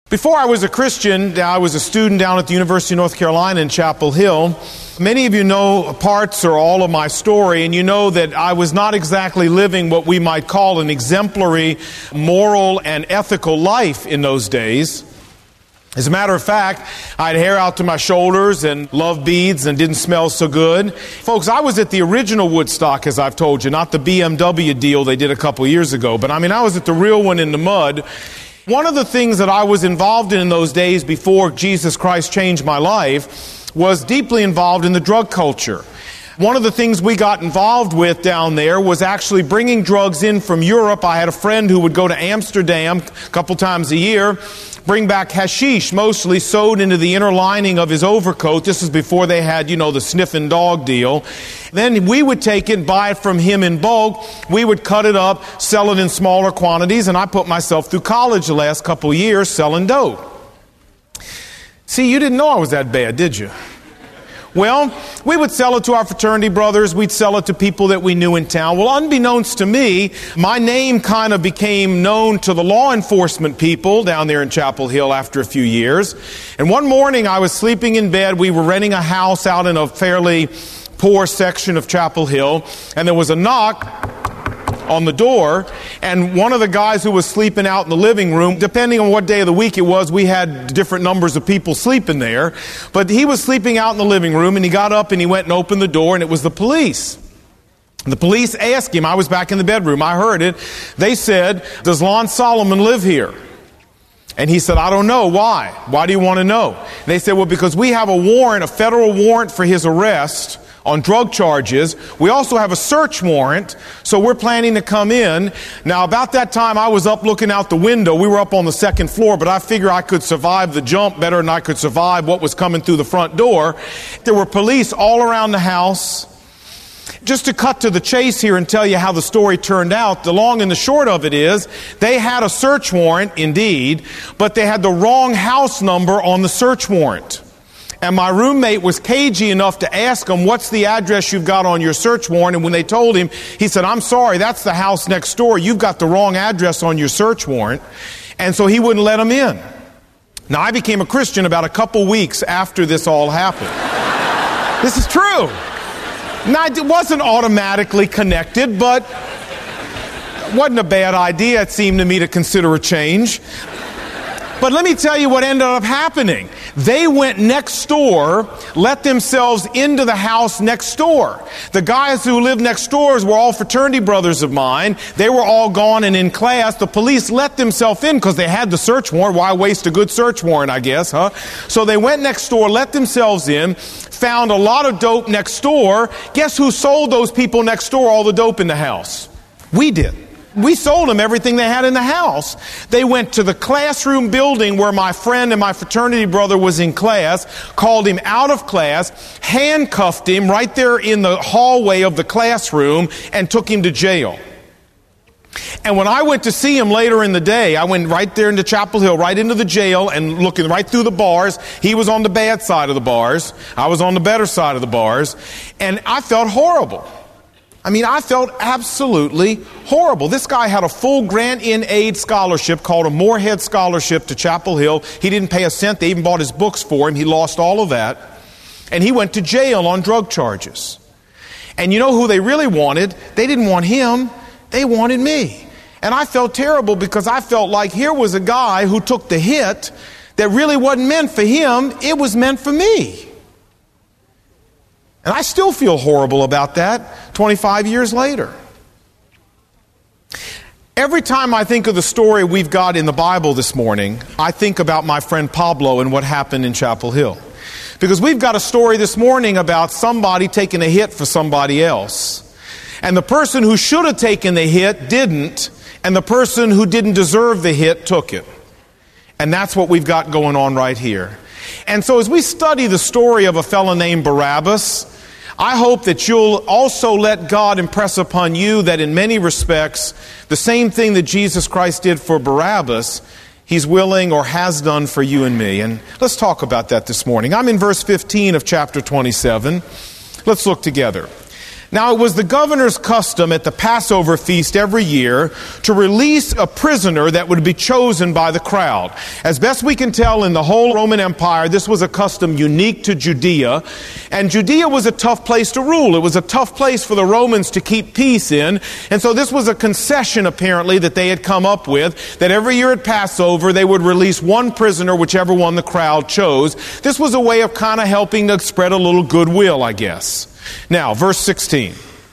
Before I was a Christian, I was a student down at the University of North Carolina in Chapel Hill. Many of you know parts or all of my story, and you know that I was not exactly living what we might call an exemplary moral and ethical life in those days. As a matter of fact, I had hair out to my shoulders and loved beads and didn't smell so good. Folks, I was at the original Woodstock, as I've told you, not the BMW deal they did a couple years ago, but I was at the real one in the mud. One of the things that I was involved in those days before Jesus Christ changed my life was deeply involved in the drug culture. One of the things we got involved with down there was actually bringing drugs in from Europe. I had a friend who would go to Amsterdam a couple times a year, bring back hashish, mostly sewed into the inner lining of his overcoat. This was before they had, the sniffing dog deal. Then we would take it, buy it from him in bulk. We would cut it up, sell it in smaller quantities, and I put myself through college the last couple of years selling dope. See, you didn't know I was that bad, did you? Well, we would sell it to our fraternity brothers. We'd sell it to people that we knew in town. Well, unbeknownst to me, my name kind of became known to the law enforcement people down there in Chapel Hill after a few years. And one morning I was sleeping in bed. We were renting a house out in a fairly poor section of Chapel Hill. And there was a knock on the door, and one of the guys who was sleeping out in the living room, depending on what day of the week it was, we had different numbers of people sleeping there, but he was sleeping out in the living room, and he got up and he went and opened the door, and it was the police. The police asked him, I was back in the bedroom, I heard it, they said, "Does Lon Solomon live here?" And he said, "I don't know. Why? Why do you want to know?" And they said, "Well, because we have a warrant, a federal warrant for his arrest on drug charges. We also have a search warrant, so we're planning to come in." Now, about that time, I was up looking out the window. We were up on the second floor, but I figured I could survive the jump better than I could survive what was coming through the front door. There were police all around the house. Just to cut to the chase here and tell you how the story turned out, the long and the short of it is, they had a search warrant, indeed, but they had the wrong house number on the search warrant. And my roommate was cagey enough to ask him, "What's the address you've got on your search warrant?" And when they told him, he said, "I'm sorry, that's the house next door. You've got the wrong address on your search warrant." And so he wouldn't let him in. Now, I became a Christian about a couple weeks after this all happened. This is true. Now, it wasn't automatically connected, but it wasn't a bad idea, it seemed to me, to consider a change. But let me tell you what ended up happening. They went next door, let themselves into the house next door. The guys who lived next door were all fraternity brothers of mine. They were all gone and in class. The police let themselves in because they had the search warrant. Why waste a good search warrant, I guess, huh? So they went next door, let themselves in, found a lot of dope next door. Guess who sold those people next door all the dope in the house? We did. We sold them everything they had in the house. They went to the classroom building where my friend and my fraternity brother was in class, called him out of class, handcuffed him right there in the hallway of the classroom, and took him to jail. And when I went to see him later in the day, I went right there into Chapel Hill, right into the jail, and looking right through the bars. He was on the bad side of the bars. I was on the better side of the bars. And I felt horrible. I felt absolutely horrible. This guy had a full grant-in-aid scholarship called a Moorhead Scholarship to Chapel Hill. He didn't pay a cent. They even bought his books for him. He lost all of that. And he went to jail on drug charges. And you know who they really wanted? They didn't want him. They wanted me. And I felt terrible because I felt like here was a guy who took the hit that really wasn't meant for him. It was meant for me. And I still feel horrible about that 25 years later. Every time I think of the story we've got in the Bible this morning, I think about my friend Pablo and what happened in Chapel Hill. Because we've got a story this morning about somebody taking a hit for somebody else. And the person who should have taken the hit didn't, and the person who didn't deserve the hit took it. And that's what we've got going on right here. And so as we study the story of a fellow named Barabbas, I hope that you'll also let God impress upon you that in many respects, the same thing that Jesus Christ did for Barabbas, He's willing or has done for you and me. And let's talk about that this morning. I'm in verse 15 of chapter 27. Let's look together. Now, it was the governor's custom at the Passover feast every year to release a prisoner that would be chosen by the crowd. As best we can tell, in the whole Roman Empire, this was a custom unique to Judea. And Judea was a tough place to rule. It was a tough place for the Romans to keep peace in. And so this was a concession, apparently, that they had come up with, that every year at Passover, they would release one prisoner, whichever one the crowd chose. This was a way of kind of helping to spread a little goodwill, I guess. Now, verse 16.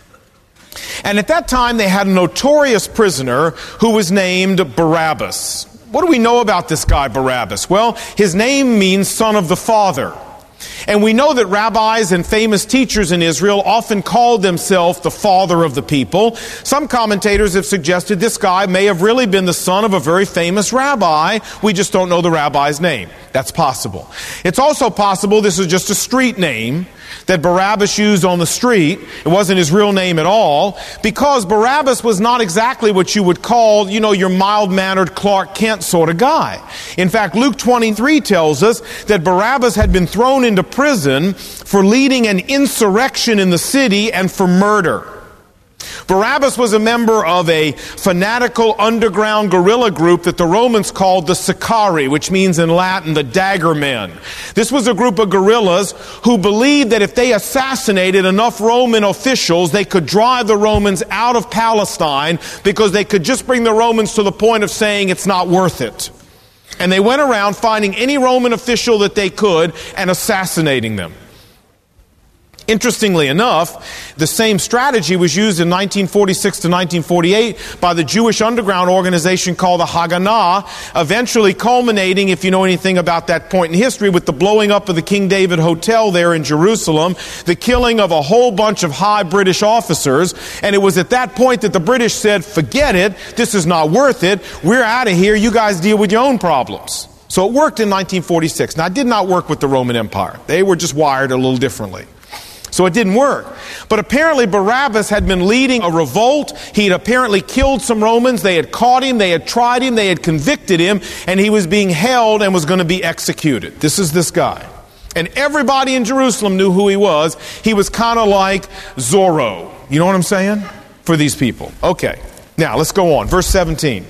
And at that time they had a notorious prisoner who was named Barabbas. What do we know about this guy Barabbas? Well, his name means son of the father. And we know that rabbis and famous teachers in Israel often called themselves the father of the people. Some commentators have suggested this guy may have really been the son of a very famous rabbi. We just don't know the rabbi's name. That's possible. It's also possible this is just a street name that Barabbas used on the street. It wasn't his real name at all, because Barabbas was not exactly what you would call, your mild-mannered Clark Kent sort of guy. In fact, Luke 23 tells us that Barabbas had been thrown into prison for leading an insurrection in the city and for murder. Barabbas was a member of a fanatical underground guerrilla group that the Romans called the Sicarii, which means in Latin the dagger men. This was a group of guerrillas who believed that if they assassinated enough Roman officials, they could drive the Romans out of Palestine, because they could just bring the Romans to the point of saying it's not worth it. And they went around finding any Roman official that they could and assassinating them. Interestingly enough, the same strategy was used in 1946 to 1948 by the Jewish underground organization called the Haganah, eventually culminating, if you know anything about that point in history, with the blowing up of the King David Hotel there in Jerusalem, the killing of a whole bunch of high British officers. And it was at that point that the British said, forget it, this is not worth it, we're out of here, you guys deal with your own problems. So it worked in 1946. Now, it did not work with the Roman Empire. They were just wired a little differently. So it didn't work. But apparently Barabbas had been leading a revolt. He had apparently killed some Romans. They had caught him. They had tried him. They had convicted him. And he was being held and was going to be executed. This is this guy. And everybody in Jerusalem knew who he was. He was kind of like Zorro. You know what I'm saying? For these people. Okay. Now, let's go on. Verse 17.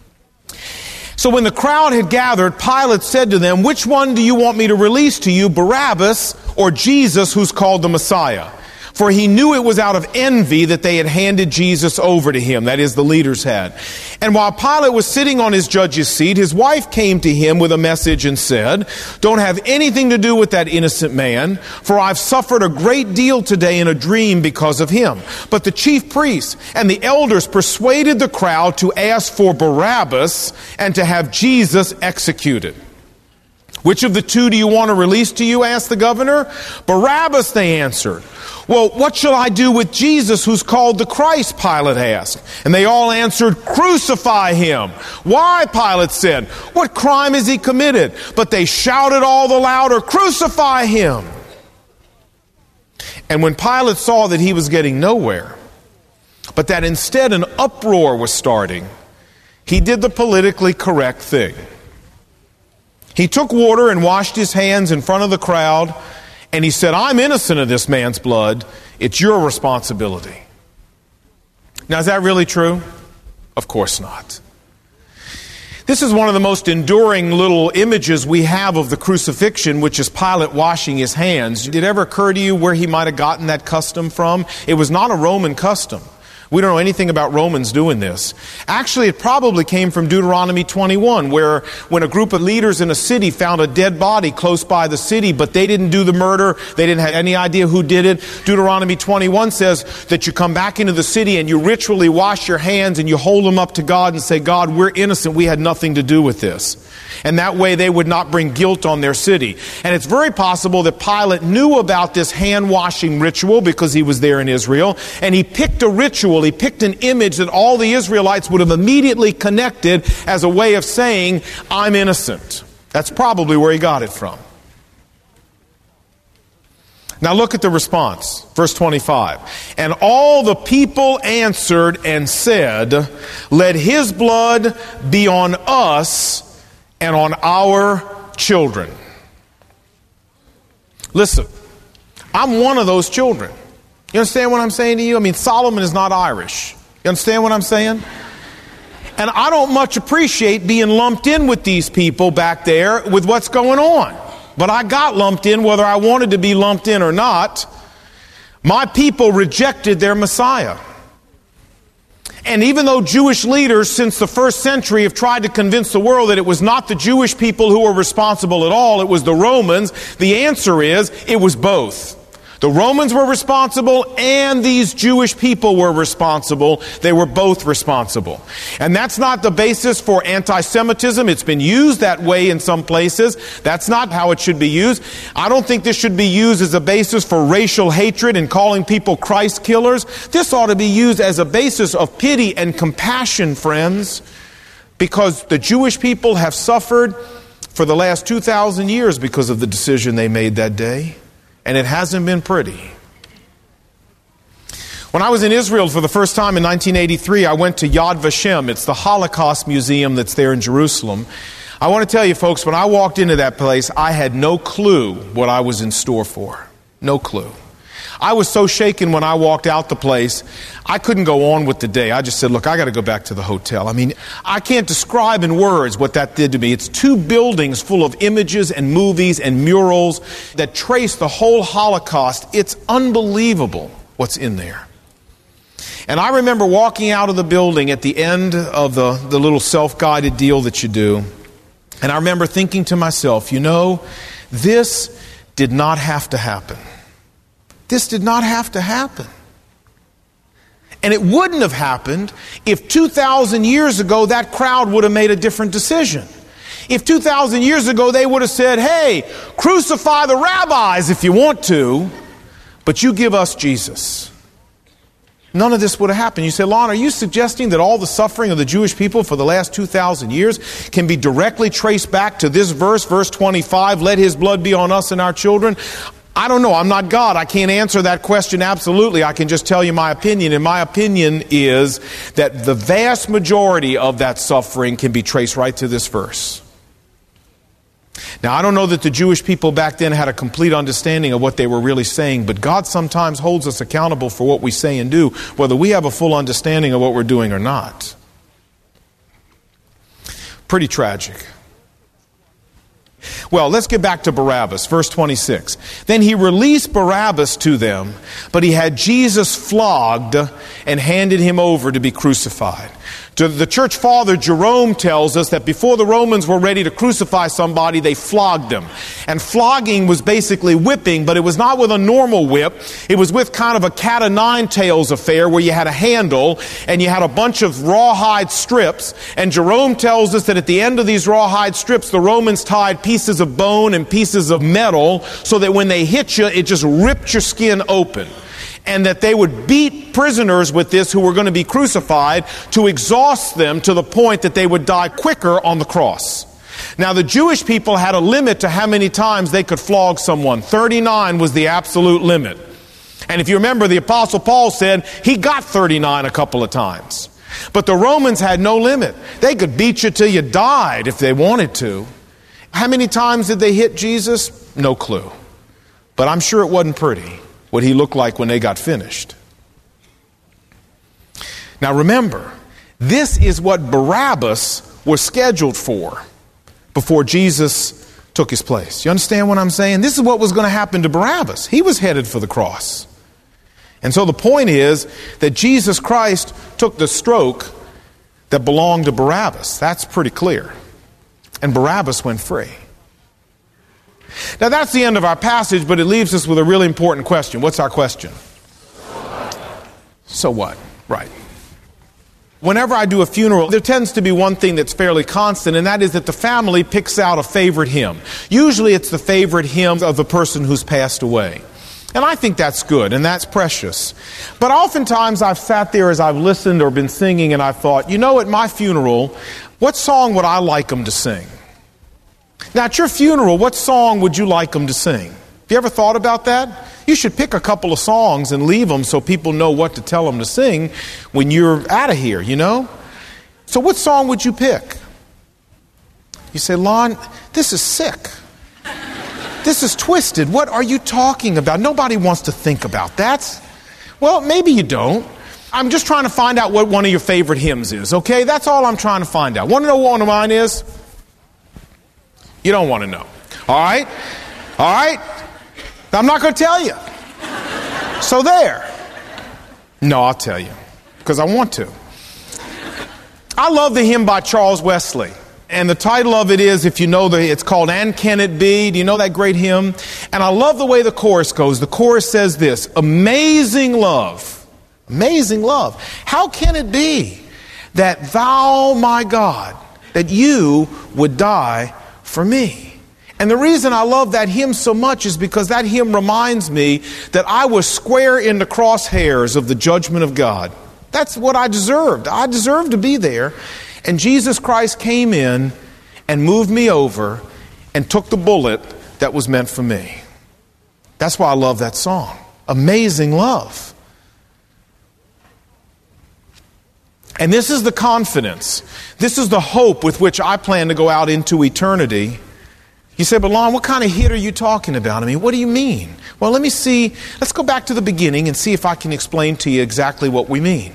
So when the crowd had gathered, Pilate said to them, which one do you want me to release to you, Barabbas or Jesus, who's called the Messiah? For he knew it was out of envy that they had handed Jesus over to him, that is, the leaders had. And while Pilate was sitting on his judge's seat, his wife came to him with a message and said, don't have anything to do with that innocent man, for I've suffered a great deal today in a dream because of him. But the chief priests and the elders persuaded the crowd to ask for Barabbas and to have Jesus executed. Which of the two do you want to release to you? Asked the governor. Barabbas, they answered. Well, what shall I do with Jesus, who's called the Christ? Pilate asked. And they all answered, crucify him. Why? Pilate said. What crime has he committed? But they shouted all the louder, crucify him. And when Pilate saw that he was getting nowhere, but that instead an uproar was starting, he did the politically correct thing. He took water and washed his hands in front of the crowd, and he said, I'm innocent of this man's blood. It's your responsibility. Now, is that really true? Of course not. This is one of the most enduring little images we have of the crucifixion, which is Pilate washing his hands. Did it ever occur to you where he might have gotten that custom from? It was not a Roman custom. We don't know anything about Romans doing this. Actually, it probably came from Deuteronomy 21, where when a group of leaders in a city found a dead body close by the city, but they didn't do the murder, they didn't have any idea who did it. Deuteronomy 21 says that you come back into the city and you ritually wash your hands and you hold them up to God and say, God, we're innocent, we had nothing to do with this. And that way they would not bring guilt on their city. And it's very possible that Pilate knew about this hand-washing ritual because he was there in Israel, and he picked a ritual, he picked an image that all the Israelites would have immediately connected as a way of saying, I'm innocent. That's probably where he got it from. Now look at the response, verse 25. And all the people answered and said, let his blood be on us and on our children. Listen, I'm one of those children. You understand what I'm saying to you? I mean, Solomon is not Irish. You understand what I'm saying? And I don't much appreciate being lumped in with these people back there with what's going on. But I got lumped in whether I wanted to be lumped in or not. My people rejected their Messiah. And even though Jewish leaders since the first century have tried to convince the world that it was not the Jewish people who were responsible at all, it was the Romans, the answer is it was both. The Romans were responsible and these Jewish people were responsible. They were both responsible. And that's not the basis for anti-Semitism. It's been used that way in some places. That's not how it should be used. I don't think this should be used as a basis for racial hatred and calling people Christ killers. This ought to be used as a basis of pity and compassion, friends, because the Jewish people have suffered for the last 2,000 years because of the decision they made that day. And it hasn't been pretty. When I was in Israel for the first time in 1983, I went to Yad Vashem. It's the Holocaust Museum that's there in Jerusalem. I want to tell you, folks, when I walked into that place, I had no clue what I was in store for. No clue. I was so shaken when I walked out the place, I couldn't go on with the day. I just said, look, I got to go back to the hotel. I mean, I can't describe in words what that did to me. It's 2 buildings full of images and movies and murals that trace the whole Holocaust. It's unbelievable what's in there. And I remember walking out of the building at the end of the little self-guided deal that you do. And I remember thinking to myself, you know, this did not have to happen. This did not have to happen. And it wouldn't have happened if 2,000 years ago that crowd would have made a different decision. If 2,000 years ago they would have said, hey, crucify the rabbis if you want to, but you give us Jesus. None of this would have happened. You say, Lon, are you suggesting that all the suffering of the Jewish people for the last 2,000 years can be directly traced back to this verse, verse 25, let his blood be on us and our children? I don't know. I'm not God. I can't answer that question absolutely. I can just tell you my opinion. And my opinion is that the vast majority of that suffering can be traced right to this verse. Now, I don't know that the Jewish people back then had a complete understanding of what they were really saying, but God sometimes holds us accountable for what we say and do, whether we have a full understanding of what we're doing or not. Pretty tragic. Well, let's get back to Barabbas, verse 26. Then he released Barabbas to them, but he had Jesus flogged and handed him over to be crucified. The church father Jerome tells us that before the Romans were ready to crucify somebody, they flogged them. And flogging was basically whipping, but it was not with a normal whip. It was with kind of a cat o' nine tails affair where you had a handle and you had a bunch of rawhide strips. And Jerome tells us that at the end of these rawhide strips, the Romans tied pieces of bone and pieces of metal so that when they hit you, it just ripped your skin open. And that they would beat prisoners with this who were going to be crucified to exhaust them to the point that they would die quicker on the cross. Now, the Jewish people had a limit to how many times they could flog someone. 39 was the absolute limit. And if you remember, the Apostle Paul said he got 39 a couple of times. But the Romans had no limit. They could beat you till you died if they wanted to. How many times did they hit Jesus? No clue. But I'm sure it wasn't pretty what he looked like when they got finished. Now remember, this is what Barabbas was scheduled for before Jesus took his place. You understand what I'm saying? This is what was going to happen to Barabbas. He was headed for the cross. And so the point is that Jesus Christ took the stroke that belonged to Barabbas. That's pretty clear. And Barabbas went free. Now that's the end of our passage, but it leaves us with a really important question. What's our question? So what? Right. Whenever I do a funeral, there tends to be one thing that's fairly constant, and that is that the family picks out a favorite hymn. Usually it's the favorite hymn of the person who's passed away. And I think that's good, and that's precious. But oftentimes I've sat there as I've listened or been singing, and I've thought, you know, at my funeral, what song would I like them to sing? Now, at your funeral, what song would you like them to sing? Have you ever thought about that? You should pick a couple of songs and leave them so people know what to tell them to sing when you're out of here, you know? So what song would you pick? You say, Lon, this is sick. This is twisted. What are you talking about? Nobody wants to think about that. Well, maybe you don't. I'm just trying to find out what one of your favorite hymns is, okay? That's all I'm trying to find out. Want to know what one of mine is? You don't want to know. All right? All right? I'm not going to tell you. So there. No, I'll tell you. Because I want to. I love the hymn by Charles Wesley. And the title of it is, if you know, it's called And Can It Be? Do you know that great hymn? And I love the way the chorus goes. The chorus says this: amazing love. Amazing love. How can it be that thou, my God, that you would die for me? And the reason I love that hymn so much is because that hymn reminds me that I was square in the crosshairs of the judgment of God. That's what I deserved. I deserved to be there. And Jesus Christ came in and moved me over and took the bullet that was meant for me. That's why I love that song. Amazing love. And this is the confidence. This is the hope with which I plan to go out into eternity. You say, but Lon, what kind of hit are you talking about? I mean, what do you mean? Well, let's go back to the beginning and see if I can explain to you exactly what we mean.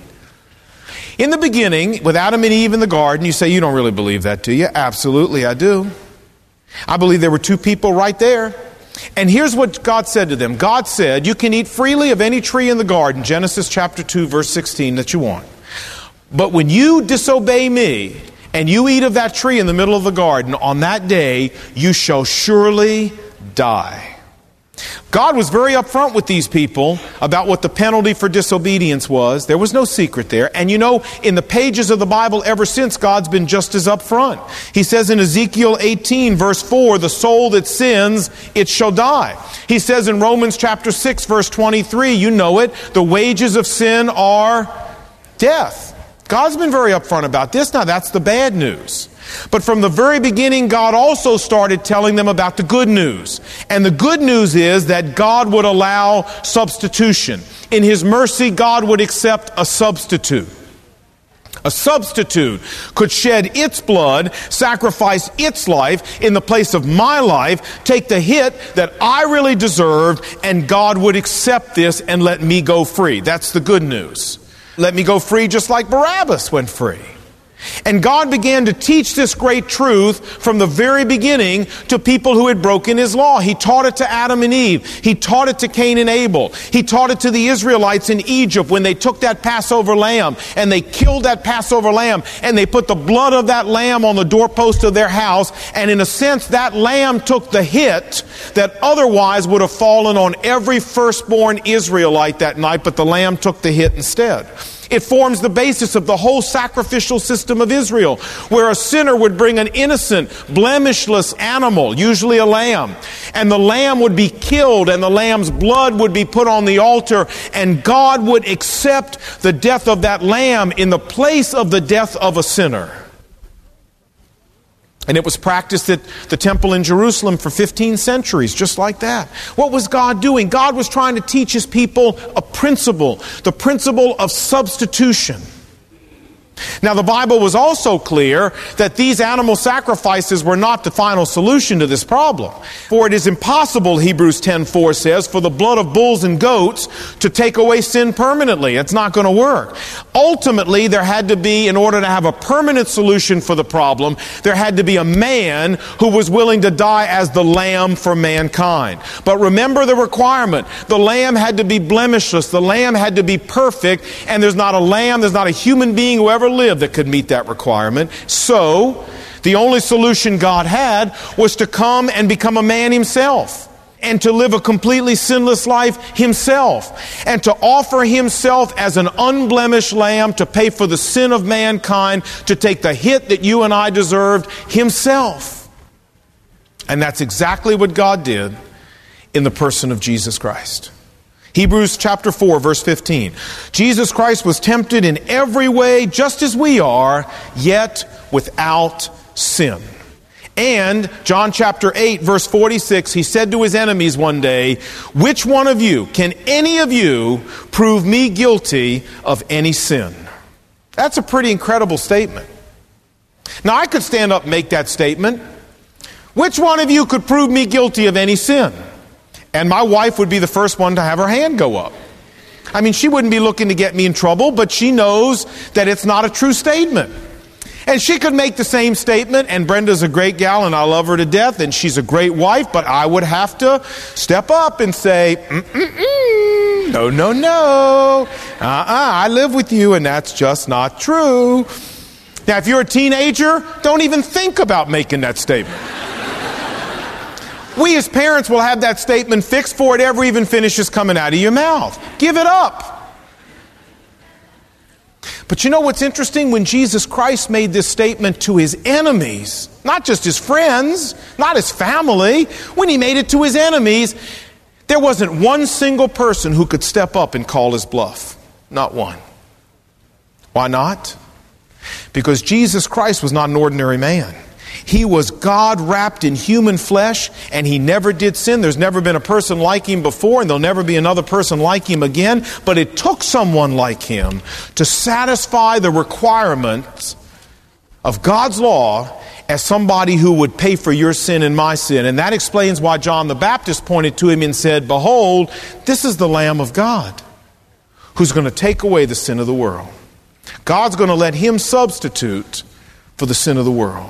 In the beginning, with Adam and Eve in the garden, you say, you don't really believe that, do you? Absolutely, I do. I believe there were two people right there. And here's what God said to them. God said, you can eat freely of any tree in the garden, Genesis chapter 2, verse 16, that you want. But when you disobey me and you eat of that tree in the middle of the garden, on that day you shall surely die. God was very upfront with these people about what the penalty for disobedience was. There was no secret there. And you know, in the pages of the Bible ever since, God's been just as upfront. He says in Ezekiel 18, verse 4, the soul that sins, it shall die. He says in Romans chapter 6, verse 23, you know it, the wages of sin are death. God's been very upfront about this. Now, that's the bad news. But from the very beginning, God also started telling them about the good news. And the good news is that God would allow substitution. In His mercy, God would accept a substitute. A substitute could shed its blood, sacrifice its life in the place of my life, take the hit that I really deserved, and God would accept this and let me go free. That's the good news. Let me go free just like Barabbas went free. And God began to teach this great truth from the very beginning to people who had broken His law. He taught it to Adam and Eve. He taught it to Cain and Abel. He taught it to the Israelites in Egypt when they took that Passover lamb and they killed that Passover lamb and they put the blood of that lamb on the doorpost of their house. And in a sense, that lamb took the hit that otherwise would have fallen on every firstborn Israelite that night, but the lamb took the hit instead. It forms the basis of the whole sacrificial system of Israel, where a sinner would bring an innocent, blemishless animal, usually a lamb, and the lamb would be killed and the lamb's blood would be put on the altar, and God would accept the death of that lamb in the place of the death of a sinner. And it was practiced at the temple in Jerusalem for 15 centuries, just like that. What was God doing? God was trying to teach His people a principle, the principle of substitution. Now, the Bible was also clear that these animal sacrifices were not the final solution to this problem. For it is impossible, Hebrews 10:4 says, for the blood of bulls and goats to take away sin permanently. It's not going to work. Ultimately, there had to be, in order to have a permanent solution for the problem, there had to be a man who was willing to die as the lamb for mankind. But remember the requirement. The lamb had to be blemishless. The lamb had to be perfect. And there's not a lamb, there's not a human being who ever lived that could meet that requirement. So, the only solution God had was to come and become a man Himself, and to live a completely sinless life Himself, and to offer Himself as an unblemished lamb to pay for the sin of mankind, to take the hit that you and I deserved Himself. And that's exactly what God did in the person of Jesus Christ. Hebrews chapter 4, verse 15. Jesus Christ was tempted in every way, just as we are, yet without sin. And John chapter 8, verse 46, He said to His enemies one day, which one of you, can any of you prove me guilty of any sin? That's a pretty incredible statement. Now, I could stand up and make that statement. Which one of you could prove me guilty of any sin? And my wife would be the first one to have her hand go up. I mean, she wouldn't be looking to get me in trouble, but she knows that it's not a true statement. And she could make the same statement, and Brenda's a great gal, and I love her to death, and she's a great wife, but I would have to step up and say, no. I live with you, and that's just not true. Now, if you're a teenager, don't even think about making that statement. We as parents will have that statement fixed before it ever even finishes coming out of your mouth. Give it up. But you know what's interesting? When Jesus Christ made this statement to his enemies, not just his friends, not his family, when he made it to his enemies, there wasn't one single person who could step up and call his bluff. Not one. Why not? Because Jesus Christ was not an ordinary man. He was God wrapped in human flesh, and he never did sin. There's never been a person like him before, and there'll never be another person like him again. But it took someone like him to satisfy the requirements of God's law as somebody who would pay for your sin and my sin. And that explains why John the Baptist pointed to him and said, "Behold, this is the Lamb of God who's going to take away the sin of the world." God's going to let him substitute for the sin of the world.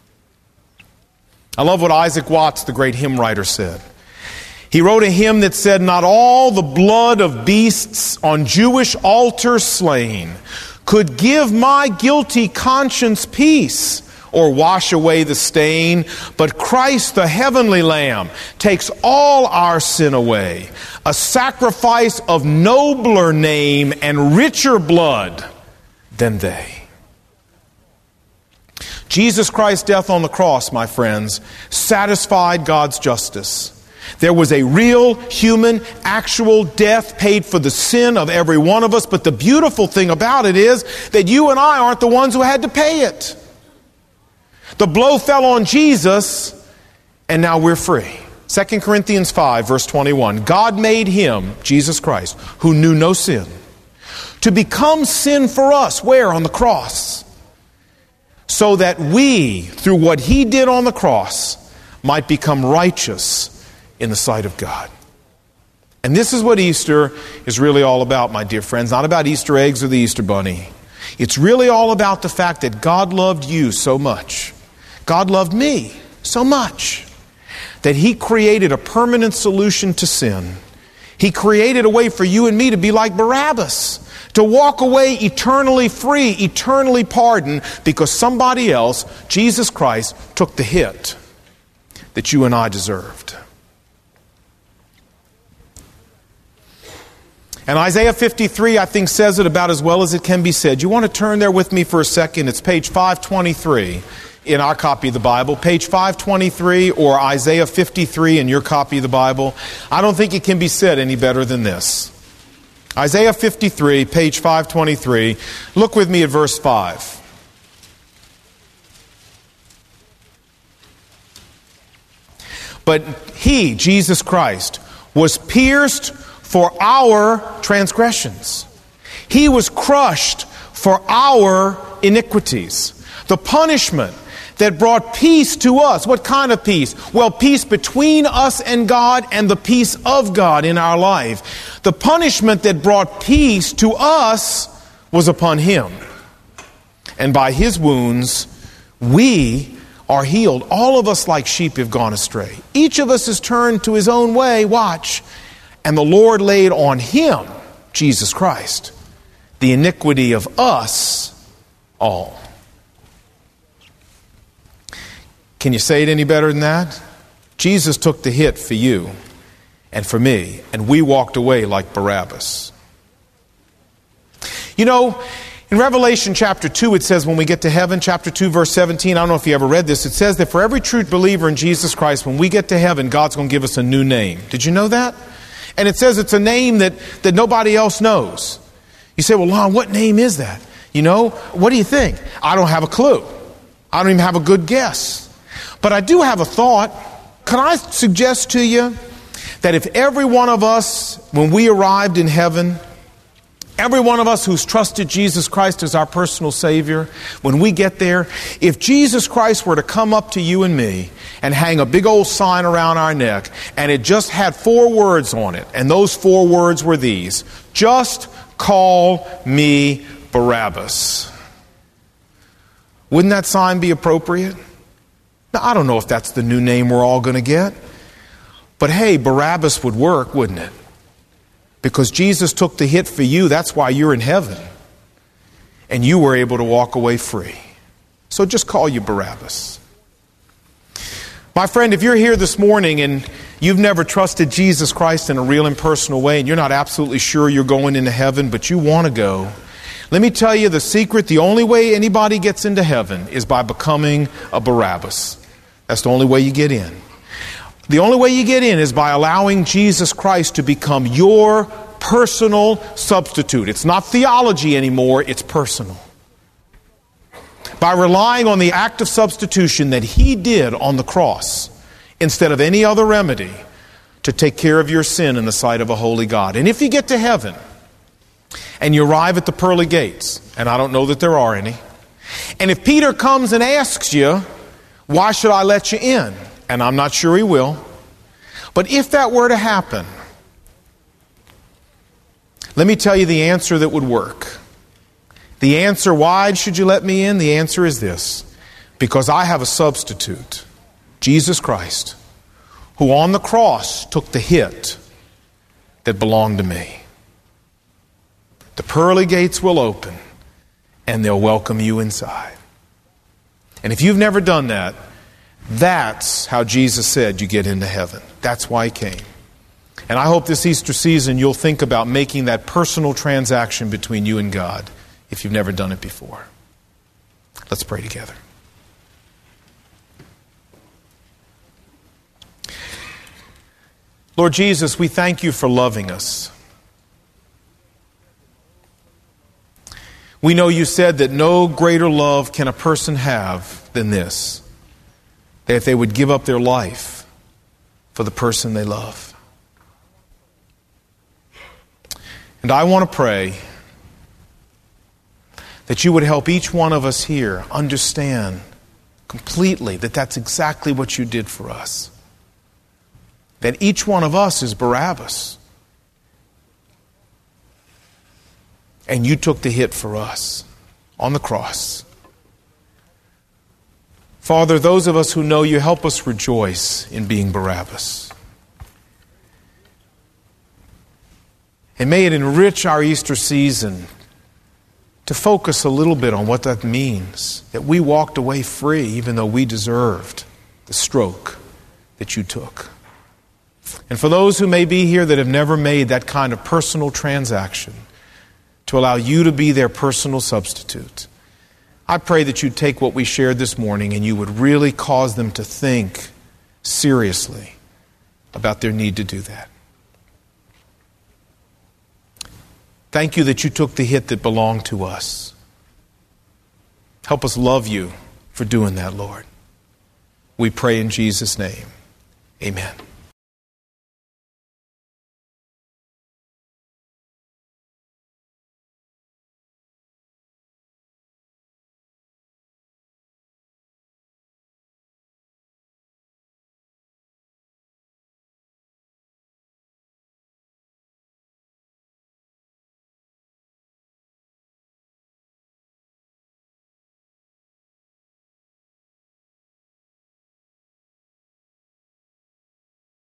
I love what Isaac Watts, the great hymn writer, said. He wrote a hymn that said, "Not all the blood of beasts on Jewish altars slain could give my guilty conscience peace or wash away the stain, but Christ the heavenly Lamb takes all our sin away, a sacrifice of nobler name and richer blood than they." Jesus Christ's death on the cross, my friends, satisfied God's justice. There was a real, human, actual death paid for the sin of every one of us. But the beautiful thing about it is that you and I aren't the ones who had to pay it. The blow fell on Jesus, and now we're free. 2 Corinthians 5, verse 21. God made him, Jesus Christ, who knew no sin, to become sin for us. Where? On the cross. So that we, through what he did on the cross, might become righteous in the sight of God. And this is what Easter is really all about, my dear friends. Not about Easter eggs or the Easter bunny. It's really all about the fact that God loved you so much. God loved me so much that he created a permanent solution to sin. He created a way for you and me to be like Barabbas, to walk away eternally free, eternally pardoned, because somebody else, Jesus Christ, took the hit that you and I deserved. And Isaiah 53, I think, says it about as well as it can be said. You want to turn there with me for a second? It's page 523 in our copy of the Bible. Page 523 or Isaiah 53 in your copy of the Bible. I don't think it can be said any better than this. Isaiah 53, page 523. Look with me at verse 5. But he, Jesus Christ, was pierced for our transgressions. He was crushed for our iniquities. The punishment that brought peace to us. What kind of peace? Well, peace between us and God and the peace of God in our life. The punishment that brought peace to us was upon him. And by his wounds, we are healed. All of us like sheep have gone astray. Each of us has turned to his own way. Watch. And the Lord laid on him, Jesus Christ, the iniquity of us all. Can you say it any better than that? Jesus took the hit for you and for me, and we walked away like Barabbas. You know, in Revelation chapter 2, it says when we get to heaven, chapter 2, verse 17, I don't know if you ever read this, it says that for every true believer in Jesus Christ, when we get to heaven, God's going to give us a new name. Did you know that? And it says it's a name that nobody else knows. You say, well, Lon, what name is that? You know, what do you think? I don't have a clue. I don't even have a good guess. But I do have a thought. Can I suggest to you that if every one of us, when we arrived in heaven, every one of us who's trusted Jesus Christ as our personal Savior, when we get there, if Jesus Christ were to come up to you and me and hang a big old sign around our neck, and it just had 4 words on it, and those 4 words were these: Just call me Barabbas. Wouldn't that sign be appropriate? Now, I don't know if that's the new name we're all going to get. But hey, Barabbas would work, wouldn't it? Because Jesus took the hit for you. That's why you're in heaven. And you were able to walk away free. So just call you Barabbas. My friend, if you're here this morning and you've never trusted Jesus Christ in a real and personal way, and you're not absolutely sure you're going into heaven, but you want to go, let me tell you the secret. The only way anybody gets into heaven is by becoming a Barabbas. That's the only way you get in. The only way you get in is by allowing Jesus Christ to become your personal substitute. It's not theology anymore, it's personal. By relying on the act of substitution that He did on the cross instead of any other remedy to take care of your sin in the sight of a holy God. And if you get to heaven and you arrive at the pearly gates, and I don't know that there are any, and if Peter comes and asks you, why should I let you in? And I'm not sure he will. But if that were to happen, let me tell you the answer that would work. The answer, why should you let me in? The answer is this: because I have a substitute, Jesus Christ, who on the cross took the hit that belonged to me. The pearly gates will open and they'll welcome you inside. And if you've never done that, that's how Jesus said you get into heaven. That's why He came. And I hope this Easter season you'll think about making that personal transaction between you and God if you've never done it before. Let's pray together. Lord Jesus, we thank You for loving us. We know You said that no greater love can a person have than this, that if they would give up their life for the person they love. And I want to pray that You would help each one of us here understand completely that that's exactly what You did for us. That each one of us is Barabbas. And You took the hit for us on the cross. Father, those of us who know You, help us rejoice in being Barabbas. And may it enrich our Easter season to focus a little bit on what that means, that we walked away free even though we deserved the stroke that You took. And for those who may be here that have never made that kind of personal transaction to allow You to be their personal substitute, I pray that You'd take what we shared this morning and You would really cause them to think seriously about their need to do that. Thank You that You took the hit that belonged to us. Help us love You for doing that, Lord. We pray in Jesus' name. Amen.